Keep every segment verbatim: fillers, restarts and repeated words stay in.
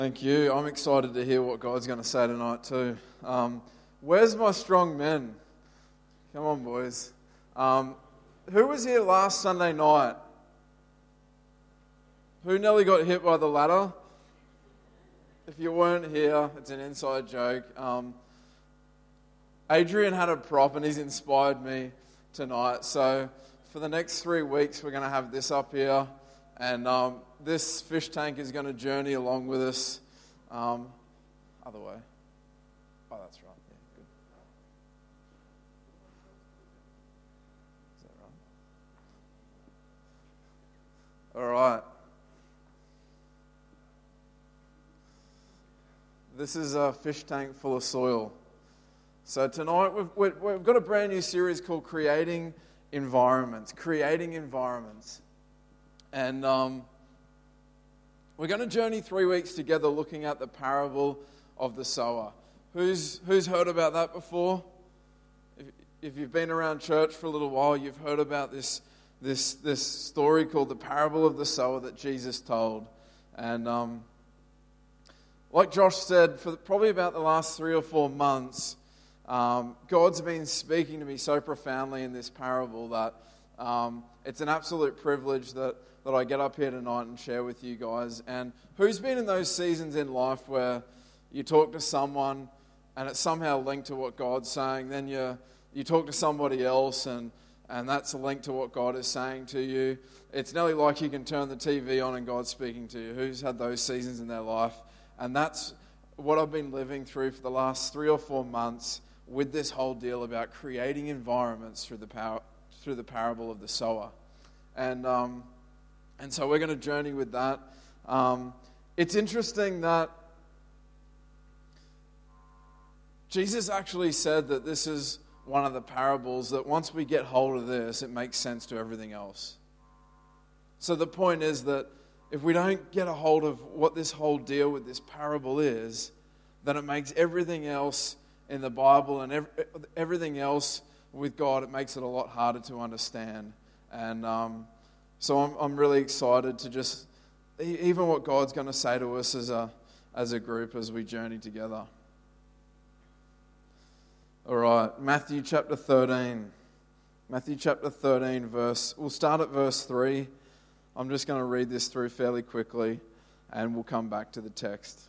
Thank you. I'm excited to hear what God's going to say tonight too. Um, where's my strong men? Come on, boys. Um, who was here last Sunday night? Who nearly got hit by the ladder? If you weren't here, it's an inside joke. Um, Adrian had a prop and he's inspired me tonight. So for the next three weeks, we're going to have this up here. And um, this fish tank is going to journey along with us. Um, other way. Oh, that's right. Yeah, good. Is that right? All right. This is a fish tank full of soil. So tonight we've, we've got a brand new series called Creating Environments. Creating Environments. And um, we're going to journey three weeks together looking at the parable of the sower. Who's who's heard about that before? If, if you've been around church for a little while, you've heard about this this this story called the parable of the sower that Jesus told. And um, like Josh said, for probably about the last three or four months, um, God's been speaking to me so profoundly in this parable that um, it's an absolute privilege that that I get up here tonight and share with you guys. And who's been in those seasons in life where you talk to someone and it's somehow linked to what God's saying, then you you talk to somebody else and, and that's a link to what God is saying to you. It's nearly like you can turn the T V on and God's speaking to you. Who's had those seasons in their life? And that's what I've been living through for the last three or four months with this whole deal about creating environments through the power, through the parable of the sower. And um And so we're going to journey with that. Um, it's interesting that Jesus actually said that this is one of the parables that once we get hold of this, it makes sense to everything else. So the point is that if we don't get a hold of what this whole deal with this parable is, then it makes everything else in the Bible and every, everything else with God, it makes it a lot harder to understand. And um So I'm I'm really excited to just, even what God's going to say to us as a as a group as we journey together. All right, Matthew chapter thirteen. Matthew chapter thirteen, verse, we'll start at verse three. I'm just going to read this through fairly quickly, and we'll come back to the text.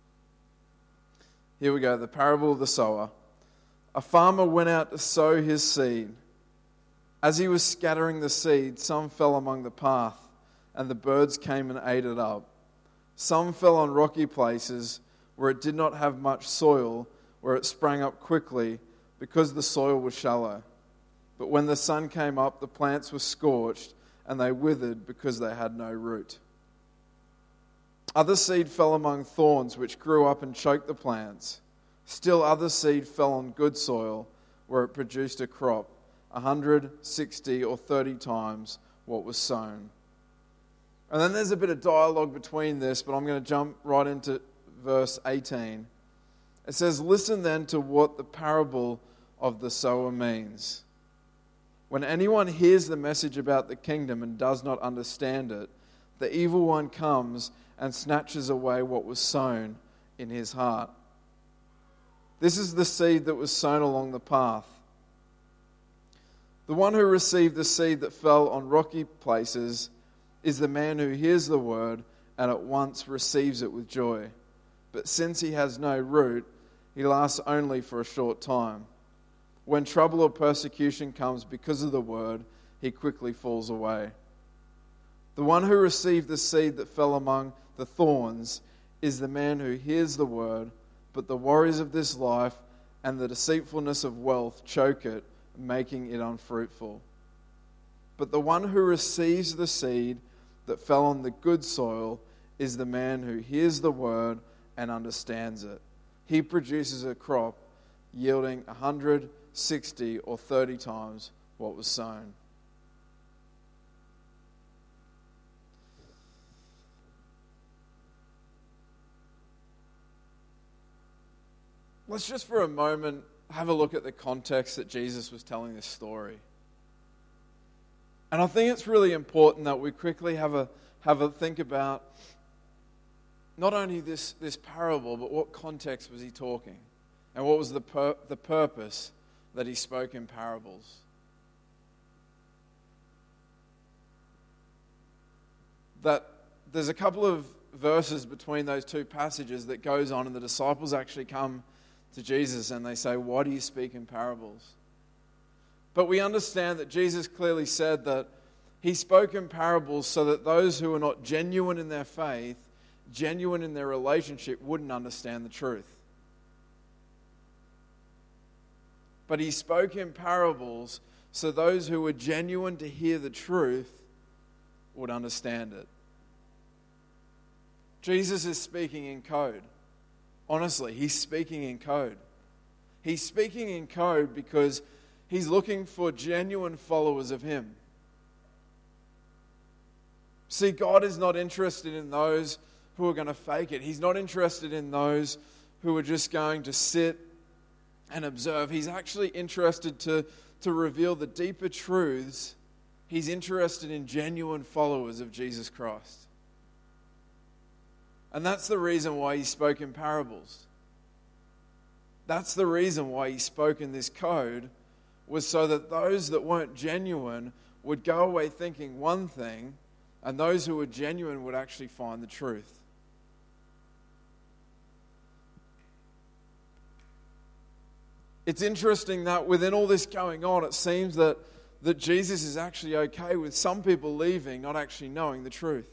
Here we go, the parable of the sower. A farmer went out to sow his seed. As he was scattering the seed, some fell among the path, and the birds came and ate it up. Some fell on rocky places where it did not have much soil, where it sprang up quickly because the soil was shallow. But when the sun came up, the plants were scorched, and they withered because they had no root. Other seed fell among thorns, which grew up and choked the plants. Still other seed fell on good soil, where it produced a crop, a hundred, sixty, or thirty times what was sown. And then there's a bit of dialogue between this, but I'm going to jump right into verse eighteen. It says, "Listen then to what the parable of the sower means. When anyone hears the message about the kingdom and does not understand it, the evil one comes and snatches away what was sown in his heart. This is the seed that was sown along the path. The one who received the seed that fell on rocky places is the man who hears the word and at once receives it with joy. But since he has no root, he lasts only for a short time. When trouble or persecution comes because of the word, he quickly falls away. The one who received the seed that fell among the thorns is the man who hears the word, but the worries of this life and the deceitfulness of wealth choke it, making it unfruitful. But the one who receives the seed that fell on the good soil is the man who hears the word and understands it. He produces a crop yielding a hundred, sixty, or thirty times what was sown." Let's just for a moment have a look at the context that Jesus was telling this story. And I think it's really important that we quickly have a have a think about not only this, this parable, but what context was he talking? And what was the pur- the purpose that he spoke in parables? That there's a couple of verses between those two passages that goes on, and the disciples actually come to Jesus and they say, "Why do you speak in parables?" But we understand that Jesus clearly said that he spoke in parables so that those who are not genuine in their faith, genuine in their relationship, wouldn't understand the truth. But he spoke in parables so those who were genuine to hear the truth would understand it. Jesus is speaking in code. Honestly, he's speaking in code. He's speaking in code because he's looking for genuine followers of him. See, God is not interested in those who are going to fake it. He's not interested in those who are just going to sit and observe. He's actually interested to, to reveal the deeper truths. He's interested in genuine followers of Jesus Christ. And that's the reason why he spoke in parables. That's the reason why he spoke in this code, was so that those that weren't genuine would go away thinking one thing, and those who were genuine would actually find the truth. It's interesting that within all this going on, it seems that, that Jesus is actually okay with some people leaving, not actually knowing the truth.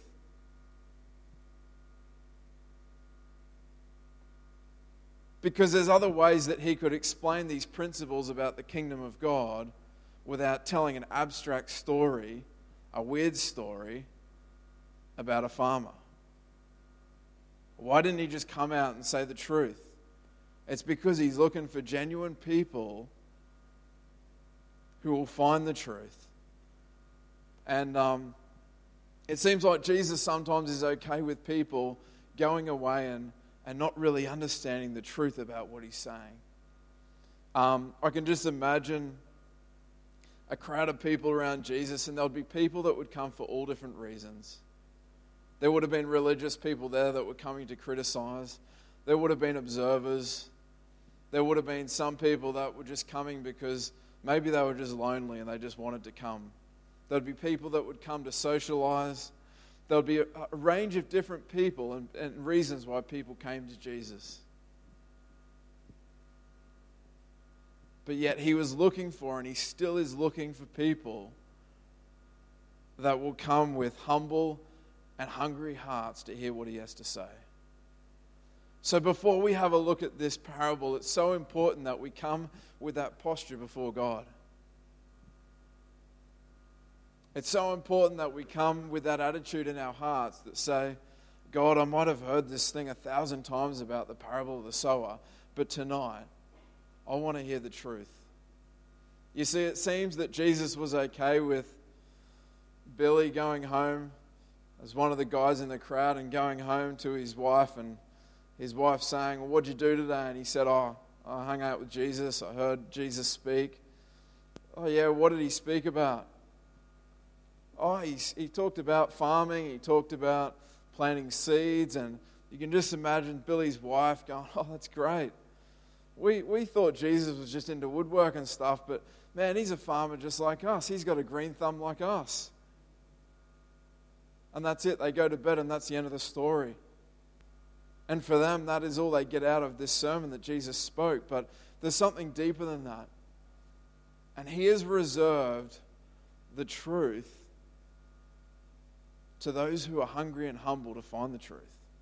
Because there's other ways that he could explain these principles about the kingdom of God without telling an abstract story, a weird story about a farmer. Why didn't he just come out and say the truth? It's because he's looking for genuine people who will find the truth. And um, it seems like Jesus sometimes is okay with people going away and, and not really understanding the truth about what he's saying. Um, I can just imagine a crowd of people around Jesus, and there'll be people that would come for all different reasons. There would have been religious people there that were coming to criticize. There would have been observers. There would have been some people that were just coming because maybe they were just lonely and they just wanted to come. There'd be people that would come to socialize. There would be a, a range of different people and, and reasons why people came to Jesus. But yet he was looking for, and he still is looking for, people that will come with humble and hungry hearts to hear what he has to say. So before we have a look at this parable, it's so important that we come with that posture before God. It's so important that we come with that attitude in our hearts that say, God, I might have heard this thing a thousand times about the parable of the sower, but tonight, I want to hear the truth. You see, it seems that Jesus was okay with Billy going home as one of the guys in the crowd and going home to his wife, and his wife saying, well, what'd you do today? And he said, oh, I hung out with Jesus. I heard Jesus speak. Oh, yeah, what did he speak about? Oh, he, he talked about farming. He talked about planting seeds. And you can just imagine Billy's wife going, oh, that's great. We we thought Jesus was just into woodwork and stuff, but man, he's a farmer just like us. He's got a green thumb like us. And that's it. They go to bed and that's the end of the story. And for them, that is all they get out of this sermon that Jesus spoke. But there's something deeper than that. And he has reserved the truth to those who are hungry and humble to find the truth.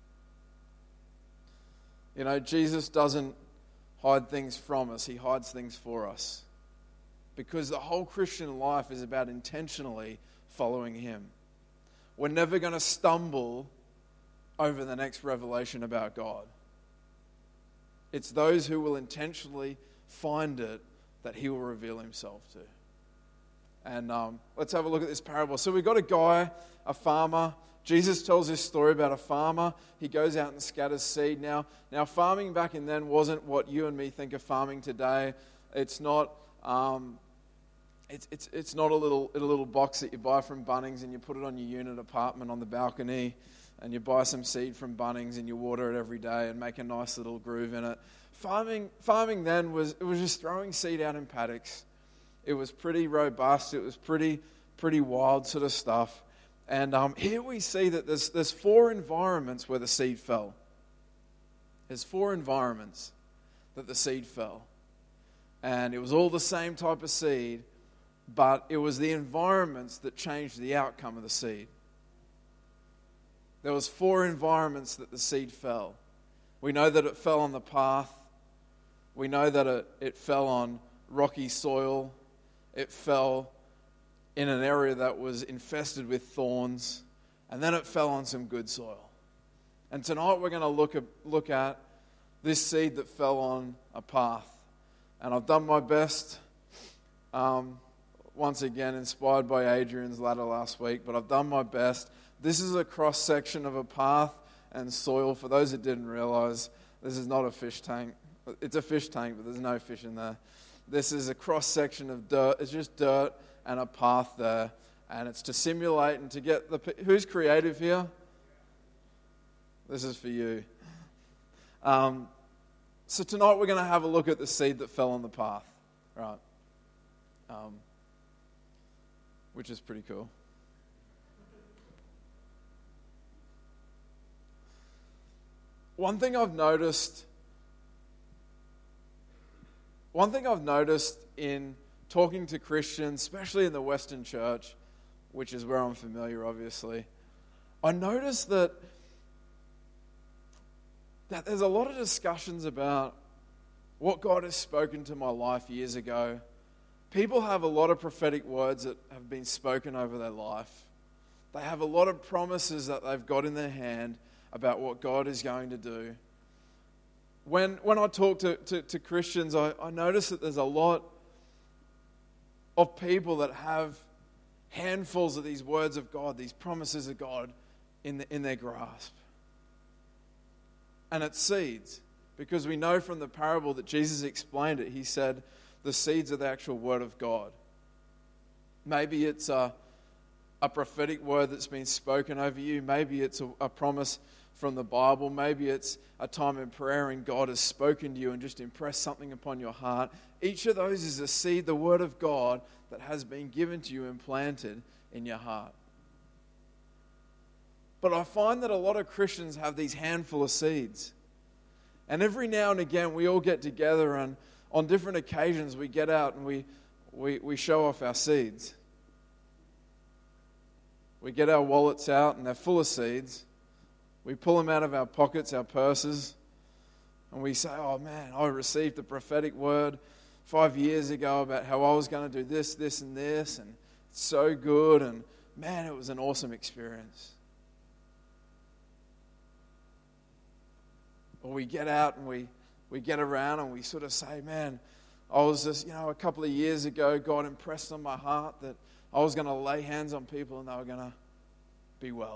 You know, Jesus doesn't hide things from us. He hides things for us. Because the whole Christian life is about intentionally following him. We're never going to stumble over the next revelation about God. It's those who will intentionally find it that he will reveal himself to. And um, let's have a look at this parable. So we've got a guy, a farmer. Jesus tells this story about a farmer. He goes out and scatters seed. Now, now farming back in then wasn't what you and me think of farming today. It's not... Um, It's it's it's not a little a little box that you buy from Bunnings and you put it on your unit apartment on the balcony, and you buy some seed from Bunnings and you water it every day and make a nice little groove in it. Farming farming then was it was just throwing seed out in paddocks. It was pretty robust. It was pretty pretty wild sort of stuff. And um, here we see that there's there's four environments where the seed fell. There's four environments that the seed fell. And it was all the same type of seed, but it was the environments that changed the outcome of the seed. There was four environments that the seed fell. We know that it fell on the path. We know that it, it fell on rocky soil. It fell in an area that was infested with thorns. And then it fell on some good soil. And tonight we're going to look at, look at this seed that fell on a path. And I've done my best, um, once again, inspired by Adrian's ladder last week, but I've done my best. This is a cross-section of a path and soil. For those that didn't realize, this is not a fish tank. It's a fish tank, but there's no fish in there. This is a cross-section of dirt. It's just dirt and a path there. And it's to simulate and to get the... Who's creative here? This is for you. Um, so tonight we're going to have a look at the seed that fell on the path. Right. Um, which is pretty cool. One thing I've noticed, one thing I've noticed in talking to Christians, especially in the Western church, which is where I'm familiar, obviously, I noticed that, that there's a lot of discussions about what God has spoken to my life years ago. People have a lot of prophetic words that have been spoken over their life. They have a lot of promises that they've got in their hand about what God is going to do. When when I talk to, to, to Christians, I, I notice that there's a lot of people that have handfuls of these words of God, these promises of God in, the, in their grasp. And it's seeds, because we know from the parable that Jesus explained it. He said the seeds are the actual word of God. Maybe it's a, a prophetic word that's been spoken over you. Maybe it's a, a promise from the Bible. Maybe it's a time in prayer and God has spoken to you and just impressed something upon your heart. Each of those is a seed, the word of God, that has been given to you and planted in your heart. But I find that a lot of Christians have these handful of seeds. And every now and again we all get together, and on different occasions we get out and we, we, we show off our seeds. We get our wallets out and they're full of seeds. We pull them out of our pockets, our purses, and we say, oh man, I received a prophetic word five years ago about how I was going to do this, this, and this, and it's so good, and man, it was an awesome experience. Or we get out and we, we get around and we sort of say, man, I was just, you know, a couple of years ago, God impressed on my heart that I was going to lay hands on people and they were going to be well.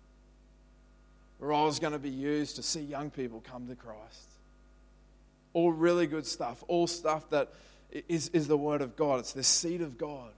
Or I was going to be used to see young people come to Christ. All really good stuff. All stuff that is, is the word of God. It's the seed of God.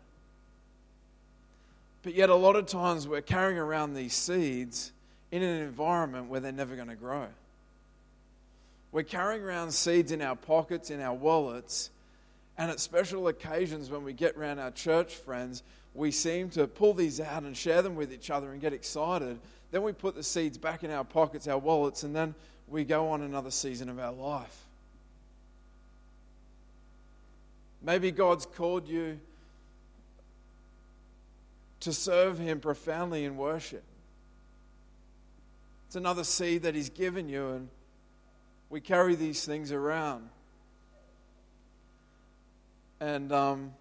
But yet a lot of times we're carrying around these seeds in an environment where they're never going to grow. We're carrying around seeds in our pockets, in our wallets, and at special occasions when we get around our church friends, we seem to pull these out and share them with each other and get excited. Then we put the seeds back in our pockets, our wallets, and then we go on another season of our life. Maybe God's called you to serve Him profoundly in worship. It's another seed that He's given you, and we carry these things around. And um,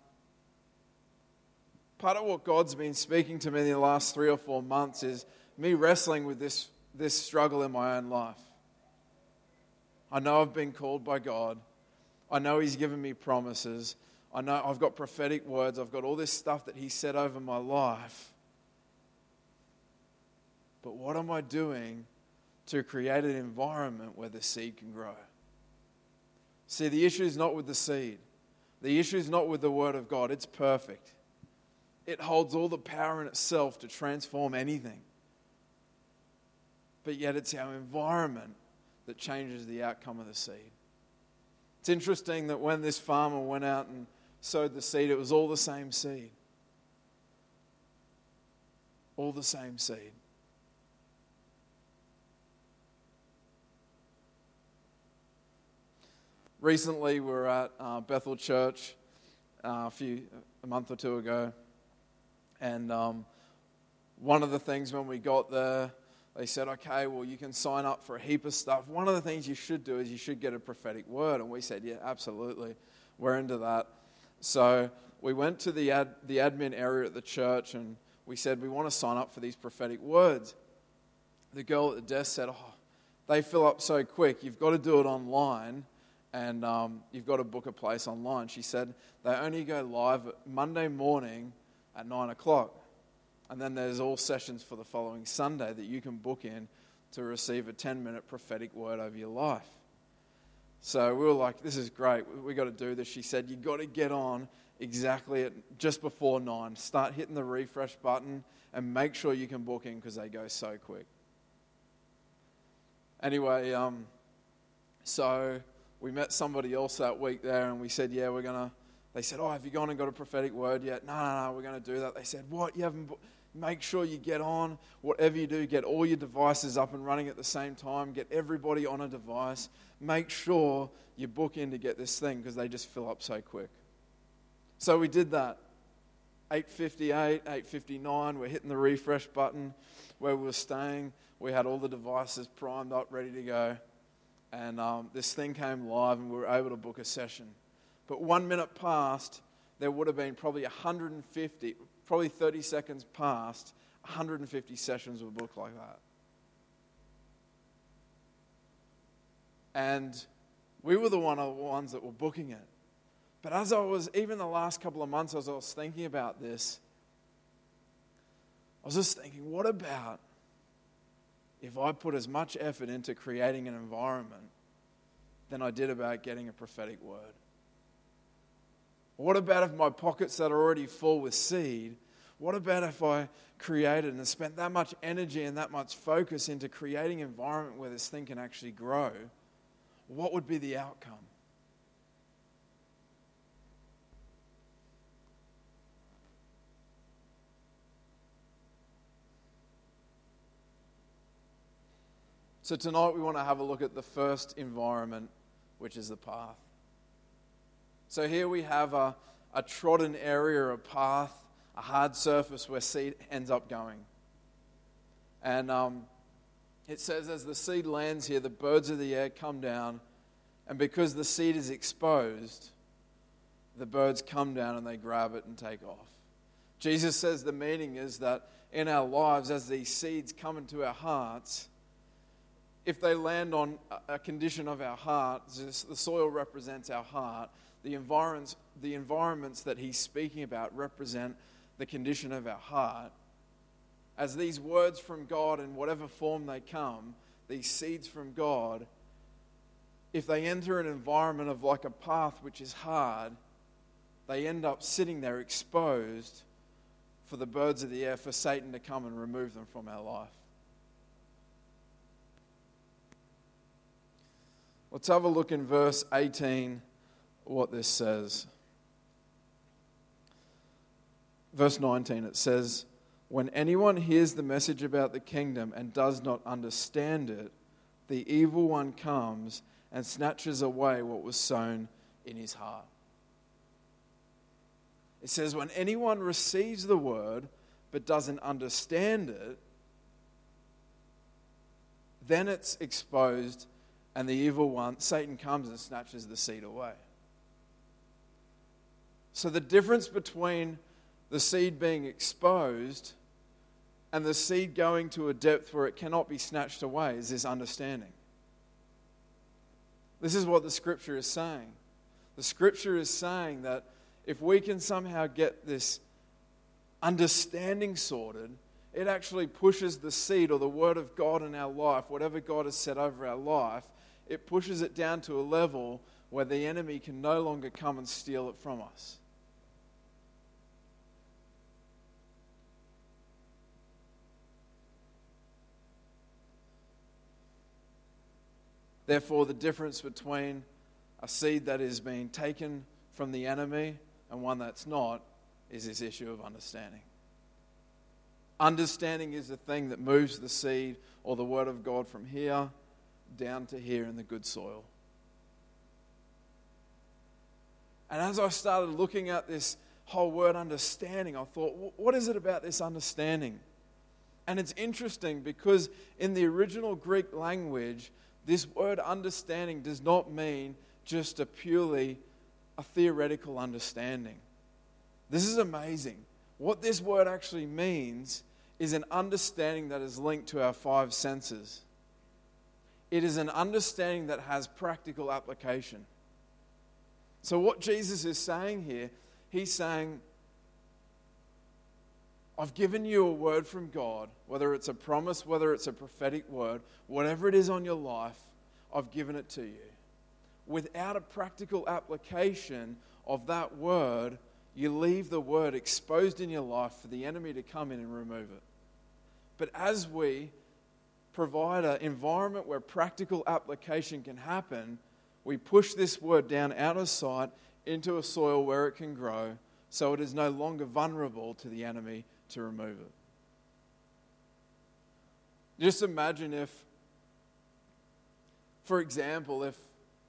part of what God's been speaking to me in the last three or four months is me wrestling with this, this struggle in my own life. I know I've been called by God. I know He's given me promises. I know I've got prophetic words. I've got all this stuff that He said over my life. But what am I doing to create an environment where the seed can grow? See, the issue is not with the seed. The issue is not with the Word of God. It's perfect. It holds all the power in itself to transform anything. but yet it's our environment that changes the outcome of the seed. It's interesting that when this farmer went out and sowed the seed, it was all the same seed. All the same seed. Recently, we were at uh, Bethel Church uh, a few a month or two ago, and um, one of the things when we got there, they said, "Okay, well, you can sign up for a heap of stuff. One of the things you should do is you should get a prophetic word." And we said, "Yeah, absolutely, we're into that." So we went to the ad, the admin area at the church, and we said we want to sign up for these prophetic words. The girl at the desk said, "Oh, they fill up so quick. You've got to do it online." And um, you've got to book a place online. She said they only go live Monday morning at nine o'clock. And then there's all sessions for the following Sunday that you can book in to receive a ten-minute prophetic word over your life. So we were like, this is great. We've got to do this. She said, you've got to get on exactly at just before nine. Start hitting the refresh button and make sure you can book in because they go so quick. Anyway, um, so... we met somebody else that week there, and we said, yeah, we're going to, they said, oh, have you gone and got a prophetic word yet? No, no, no, we're going to do that. They said, what, you haven't, make sure you get on, whatever you do, get all your devices up and running at the same time, get everybody on a device, make sure you book in to get this thing, because they just fill up so quick. So we did that. eight fifty-eight, eight fifty-nine, we're hitting the refresh button where we were staying. We had all the devices primed up, ready to go. And um, this thing came live and we were able to book a session. But one minute past, there would have been probably one hundred fifty, probably thirty seconds past, one hundred fifty sessions were booked like that. And we were the one of the ones that were booking it. But as I was, even the last couple of months as I was thinking about this, I was just thinking, what about if I put as much effort into creating an environment than I did about getting a prophetic word? What about if my pockets that are already full with seed, what about if I created and spent that much energy and that much focus into creating an environment where this thing can actually grow? What would be the outcome? So tonight we want to have a look at the first environment, which is the path. So here we have a, a trodden area, a path, a hard surface where seed ends up going. And um, it says as the seed lands here, the birds of the air come down, and because the seed is exposed, the birds come down and they grab it and take off. Jesus says the meaning is that in our lives, as these seeds come into our hearts, if they land on a condition of our heart, the soil represents our heart, the environments, the environments that he's speaking about represent the condition of our heart. As these words from God, in whatever form they come, these seeds from God, if they enter an environment of like a path which is hard, they end up sitting there exposed for the birds of the air, for Satan to come and remove them from our life. Let's have a look in verse eighteen, what this says. Verse nineteen, it says, when anyone hears the message about the kingdom and does not understand it, the evil one comes and snatches away what was sown in his heart. It says, when anyone receives the word but doesn't understand it, then it's exposed, and the evil one, Satan, comes and snatches the seed away. So the difference between the seed being exposed and the seed going to a depth where it cannot be snatched away is this understanding. This is what the scripture is saying. The scripture is saying that if we can somehow get this understanding sorted, it actually pushes the seed or the word of God in our life, whatever God has set over our life, it pushes it down to a level where the enemy can no longer come and steal it from us. Therefore, the difference between a seed that is being taken from the enemy and one that's not is this issue of understanding. Understanding is the thing that moves the seed or the word of God from here down to here in the good soil. And as I started looking at this whole word understanding, I thought, what is it about this understanding? And it's interesting because in the original Greek language, this word understanding does not mean just a purely a theoretical understanding. This is amazing. What this word actually means is an understanding that is linked to our five senses. It is an understanding that has practical application. So what Jesus is saying here, he's saying, I've given you a word from God, whether it's a promise, whether it's a prophetic word, whatever it is on your life, I've given it to you. Without a practical application of that word, you leave the word exposed in your life for the enemy to come in and remove it. But as we provide an environment where practical application can happen, we push this word down out of sight into a soil where it can grow, so it is no longer vulnerable to the enemy to remove it. Just imagine if, for example, if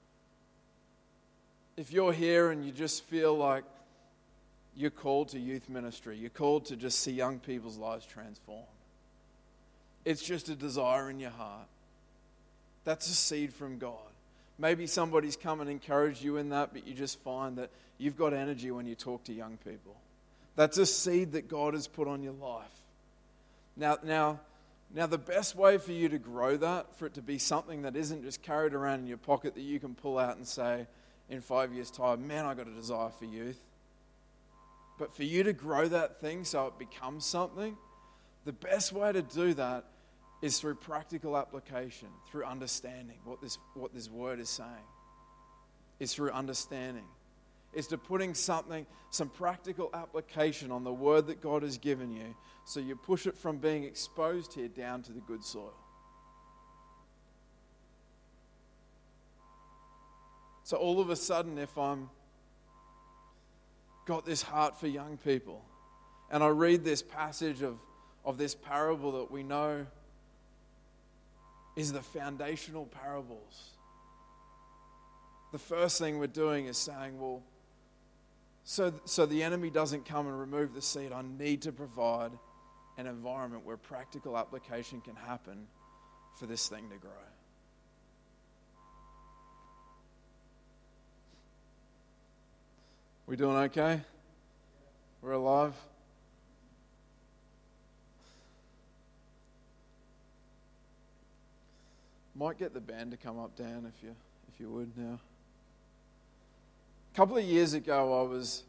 if you're here and you just feel like you're called to youth ministry, you're called to just see young people's lives transformed. It's just a desire in your heart. That's a seed from God. Maybe somebody's come and encouraged you in that, but you just find that you've got energy when you talk to young people. That's a seed that God has put on your life. Now, now, now the best way for you to grow that, for it to be something that isn't just carried around in your pocket that you can pull out and say, in five years' time, man, I got a desire for youth. But for you to grow that thing so it becomes something, the best way to do that is through practical application, through understanding what this what this word is saying. It's through understanding. It's to putting something, some practical application on the word that God has given you, so you push it from being exposed here down to the good soil. So all of a sudden, if I'm got this heart for young people, and I read this passage of, of this parable that we know is the foundational parables, the first thing we're doing is saying, well, so, so the enemy doesn't come and remove the seed, I need to provide an environment where practical application can happen for this thing to grow. We doing okay? We're alive? Might get the band to come up, Dan, if you if you would now. A couple of years ago, I was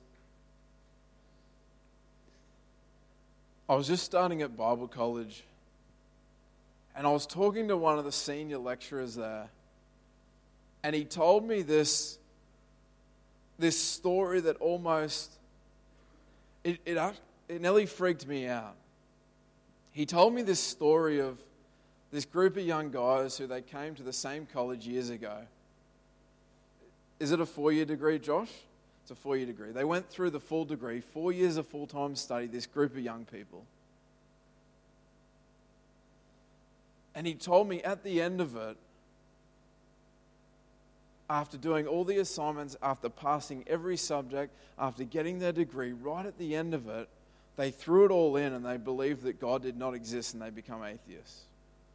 I was just starting at Bible college, and I was talking to one of the senior lecturers there, and he told me this. This story that almost, it, it, it nearly freaked me out. He told me this story of this group of young guys who they came to the same college years ago. Is it a four-year degree, Josh? It's a four-year degree. They went through the full degree, four years of full-time study, this group of young people. And he told me at the end of it, after doing all the assignments, after passing every subject, after getting their degree, right at the end of it, they threw it all in and they believed that God did not exist and they become atheists.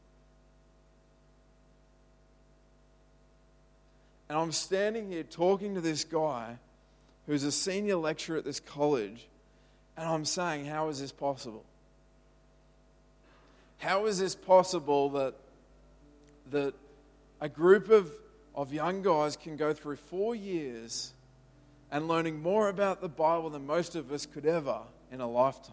And I'm standing here talking to this guy who's a senior lecturer at this college, and I'm saying, how is this possible? How is this possible that, that a group of of young guys can go through four years and learning more about the Bible than most of us could ever in a lifetime.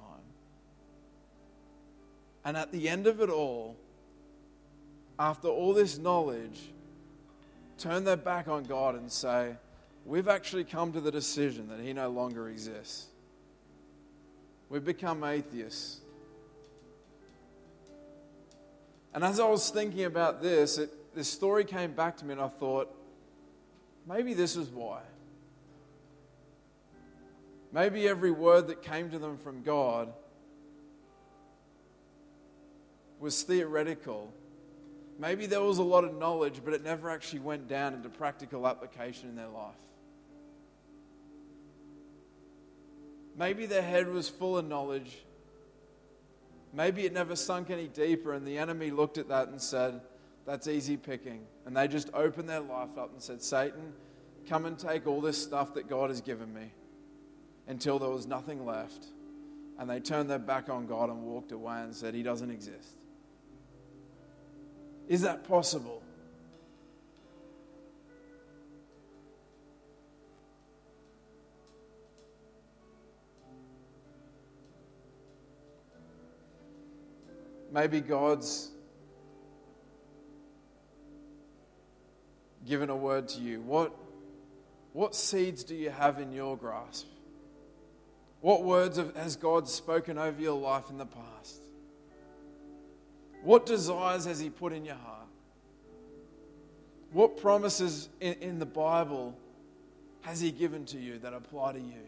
And at the end of it all, after all this knowledge, turn their back on God and say, we've actually come to the decision that He no longer exists. We've become atheists. And as I was thinking about this, it this story came back to me and I thought, maybe this is why. Maybe every word that came to them from God was theoretical. Maybe there was a lot of knowledge, but it never actually went down into practical application in their life. Maybe their head was full of knowledge. Maybe it never sunk any deeper, and the enemy looked at that and said, that's easy picking. And they just opened their life up and said, Satan, come and take all this stuff that God has given me, until there was nothing left. And they turned their back on God and walked away and said, he doesn't exist. Is that possible? Maybe God's given a word to you. What, what seeds do you have in your grasp? What words have, has God spoken over your life in the past? What desires has He put in your heart? What promises in, in the Bible has He given to you that apply to you?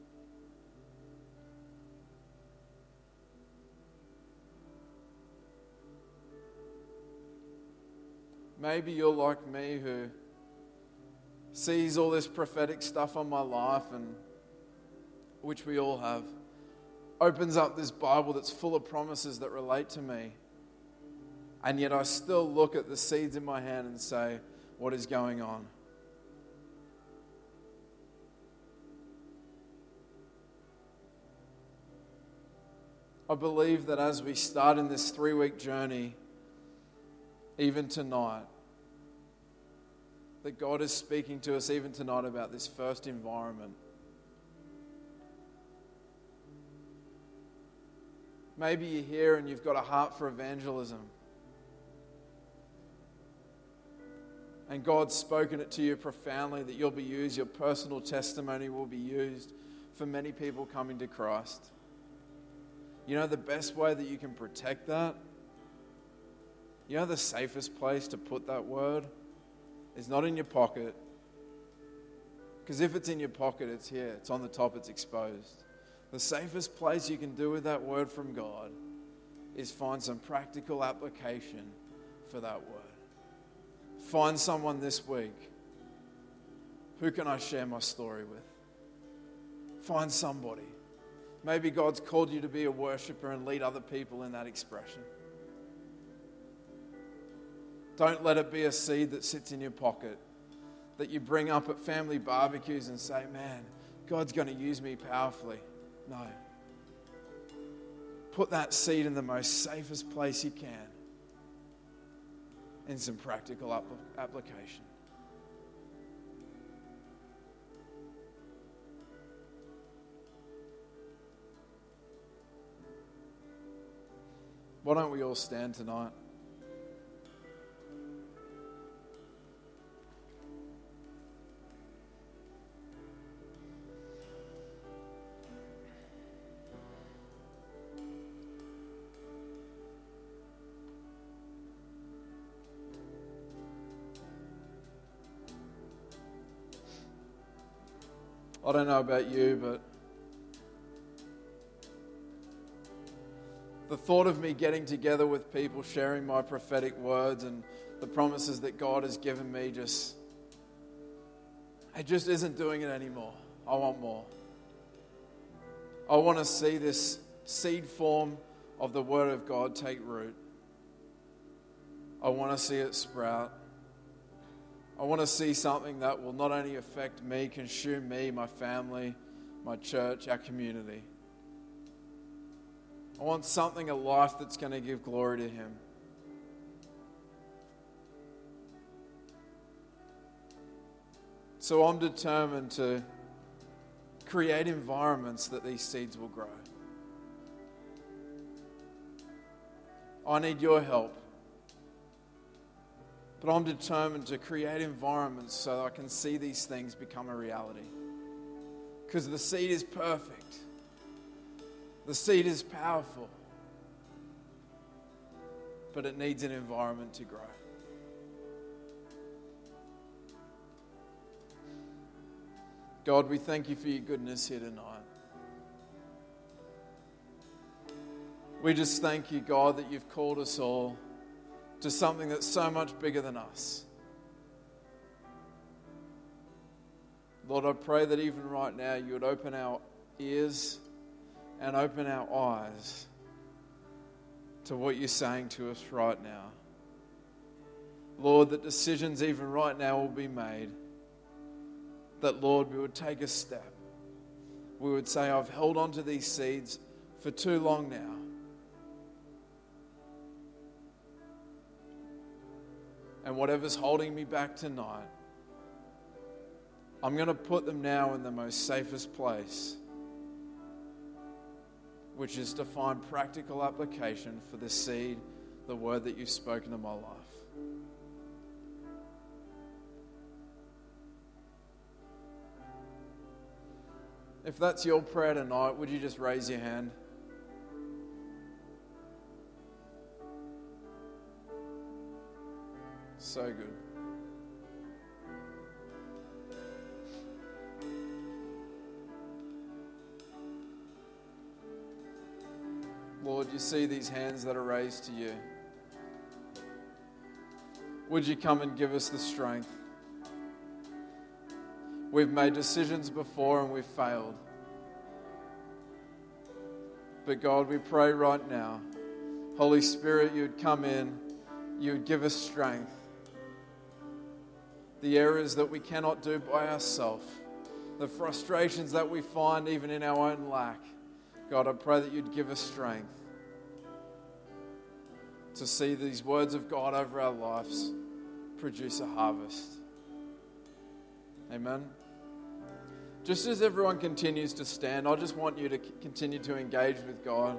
Maybe you're like me, who sees all this prophetic stuff on my life, and which we all have, opens up this Bible that's full of promises that relate to me. And yet I still look at the seeds in my hand and say, what is going on? I believe that as we start in this three-week journey, even tonight, that God is speaking to us even tonight about this first environment. Maybe you're here and you've got a heart for evangelism. And God's spoken it to you profoundly that you'll be used, your personal testimony will be used for many people coming to Christ. You know the best way that you can protect that? You know the safest place to put that word is not in your pocket. Because if it's in your pocket, it's here. It's on the top, it's exposed. The safest place you can do with that word from God is find some practical application for that word. Find someone this week. Who can I share my story with? Find somebody. Maybe God's called you to be a worshiper and lead other people in that expression. Don't let it be a seed that sits in your pocket, that you bring up at family barbecues and say, man, God's going to use me powerfully. No. Put that seed in the most safest place you can, in some practical application. Why don't we all stand tonight? I don't know about you, but the thought of me getting together with people, sharing my prophetic words and the promises that God has given me, just, it just isn't doing it anymore. I want more. I want to see this seed form of the Word of God take root. I want to see it sprout. I want to see something that will not only affect me, consume me, my family, my church, our community. I want something, a life that's going to give glory to Him. So I'm determined to create environments that these seeds will grow. I need your help. But I'm determined to create environments so that I can see these things become a reality. Because the seed is perfect. The seed is powerful. But it needs an environment to grow. God, we thank you for your goodness here tonight. We just thank you, God, that you've called us all to something that's so much bigger than us. Lord, I pray that even right now you would open our ears and open our eyes to what you're saying to us right now. Lord, that decisions even right now will be made. That, Lord, we would take a step. We would say, I've held on to these seeds for too long now. And whatever's holding me back tonight, I'm going to put them now in the most safest place, which is to find practical application for the seed, the word that you've spoken to my life. If that's your prayer tonight, would you just raise your hand? So good. Lord, you see these hands that are raised to you. Would you come and give us the strength? We've made decisions before and we've failed. But God, we pray right now, Holy Spirit, you would come in, you would give us strength. The areas that we cannot do by ourselves, the frustrations that we find even in our own lack. God, I pray that you'd give us strength to see these words of God over our lives produce a harvest. Amen. Just as everyone continues to stand, I just want you to continue to engage with God.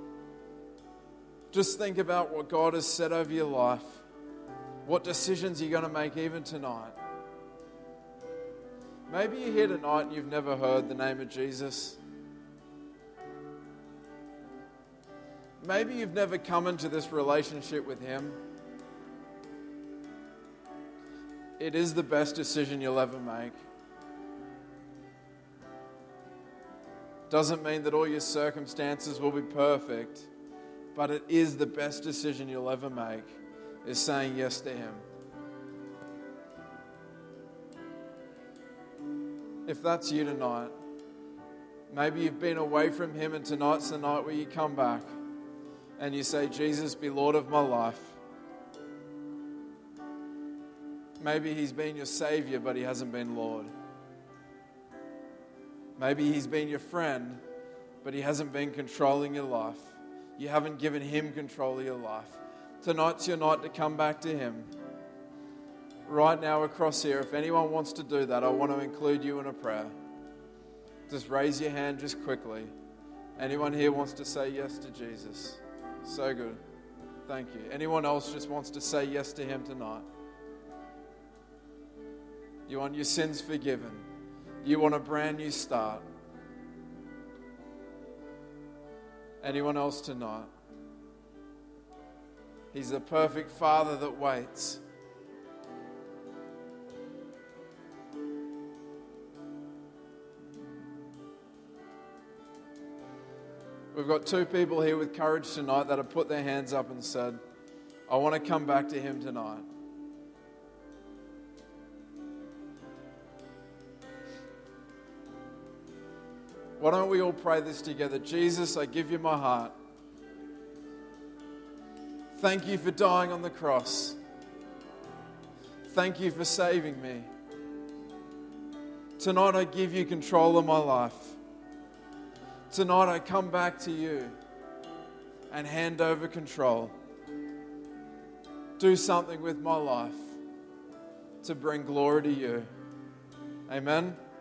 Just think about what God has said over your life. What decisions you're going to make even tonight. Maybe you're here tonight and you've never heard the name of Jesus. Maybe you've never come into this relationship with Him. It is the best decision you'll ever make. Doesn't mean that all your circumstances will be perfect, but it is the best decision you'll ever make, is saying yes to Him. If that's you tonight, maybe you've been away from Him and tonight's the night where you come back and you say, Jesus, be Lord of my life. Maybe He's been your Savior, but He hasn't been Lord. Maybe He's been your friend, but He hasn't been controlling your life. You haven't given Him control of your life. Tonight's your night to come back to Him. Right now across here, if anyone wants to do that, I want to include you in a prayer. Just raise your hand just quickly. Anyone here wants to say yes to Jesus? So good. Thank you. Anyone else just wants to say yes to Him tonight? You want your sins forgiven. You want a brand new start. Anyone else tonight? He's the perfect Father that waits. We've got two people here with courage tonight that have put their hands up and said, I want to come back to Him tonight. Why don't we all pray this together? Jesus, I give you my heart. Thank you for dying on the cross. Thank you for saving me. Tonight I give you control of my life. Tonight I come back to you and hand over control. Do something with my life to bring glory to you. Amen.